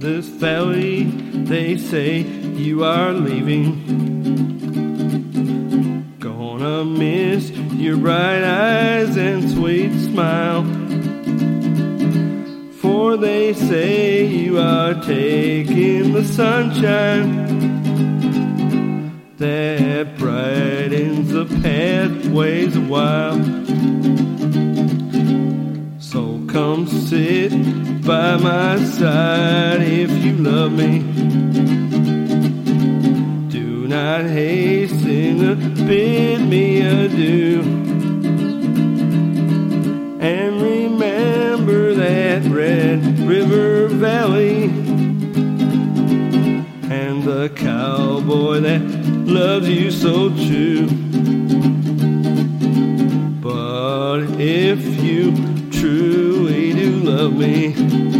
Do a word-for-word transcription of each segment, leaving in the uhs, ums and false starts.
this valley. They say you are leaving. Gonna miss your bright eyes and sweet smile, for they say you are taking the sunshine that brightens the pathways a while. So come sit by my side if you love me. Do not hasten to bid me adieu. And remember that Red River Valley and the cowboy that loves you so true. But if you truly do love me,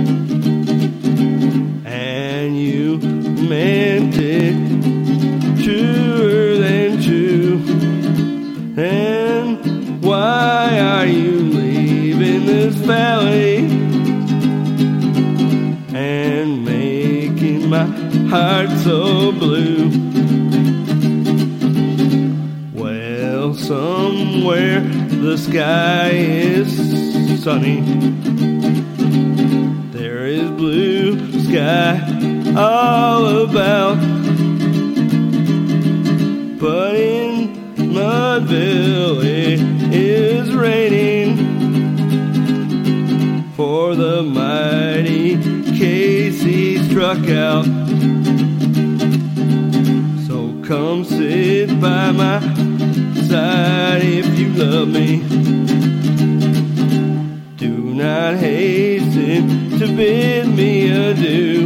and you meant it truer than true, then why are you leaving this valley and making my heart so blue? Well, somewhere the sky is sunny, there is blue sky all about, but in Mudville it is raining, for the mighty Casey struck out. So come sit by my side if you love me. Do not hasten to bid me adieu.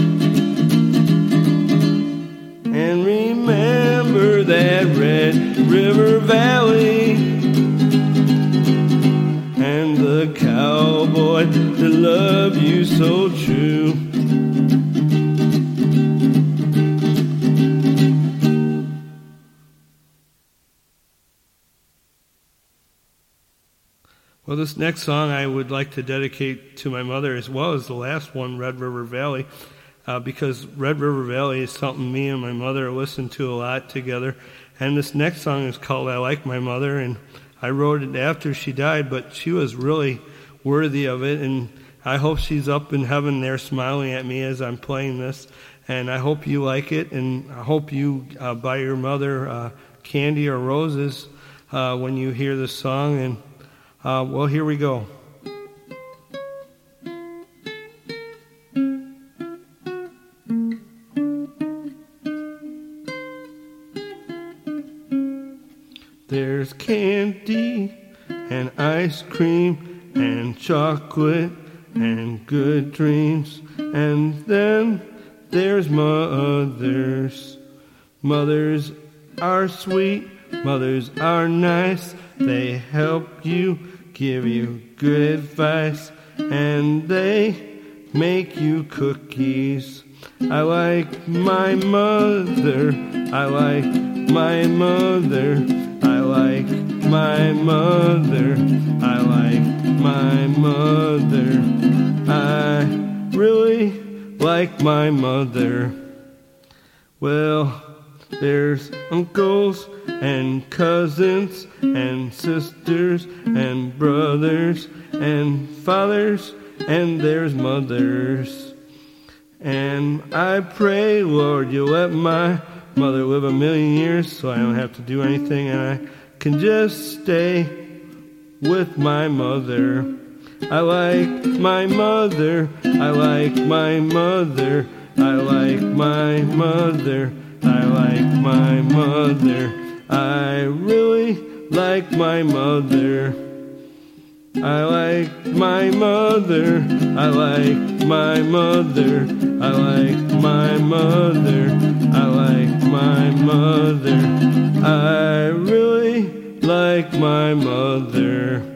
And remember that Red River Valley and the cowboy that loved you so true. Well, this next song I would like to dedicate to my mother, as well as the last one, Red River Valley, uh, because Red River Valley is something me and my mother listened to a lot together. And this next song is called I Like My Mother, and I wrote it after she died, but she was really worthy of it, and I hope she's up in heaven there smiling at me as I'm playing this. And I hope you like it, and I hope you uh, buy your mother uh, candy or roses uh, when you hear this song. And Uh, well, here we go. There's candy and ice cream and chocolate and good dreams, and then there's mothers. Mothers are sweet, mothers are nice, they help you, give you good advice, and they make you cookies. I like my mother, I like my mother, I like my mother, I like my mother. I really like my mother. Well, there's uncles and cousins and sisters and brothers and fathers, and there's mothers. And I pray, Lord, you let my mother live a million years so I don't have to do anything, and I can just stay with my mother. I like my mother, I like my mother, I like my mother, I like my mother. I really like my mother. I like my mother, I like my mother, I like my mother, I like my mother. I really like my mother.